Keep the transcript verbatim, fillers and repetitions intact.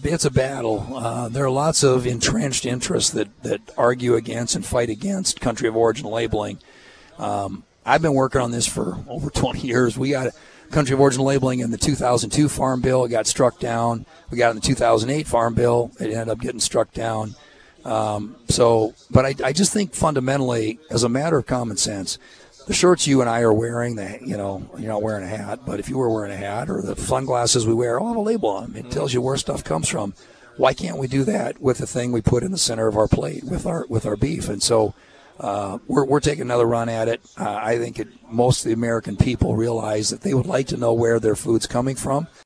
it's a battle. Uh, there are lots of entrenched interests that, that argue against and fight against country of origin labeling. Um, I've been working on this for over twenty years. We got country of origin labeling in the two thousand two Farm Bill. It got struck down. We got it in the two thousand eight Farm Bill. It ended up getting struck down. Um, so, but I, I just think fundamentally, as a matter of common sense, the shorts you and I are wearing, the, you know, you're not wearing a hat, but if you were wearing a hat, or the sunglasses we wear, all have a label on them. It tells you where stuff comes from. Why can't we do that with the thing we put in the center of our plate with our with our beef? And so uh, we're we're taking another run at it. Uh, I think it, most of the American people realize that they would like to know where their food's coming from.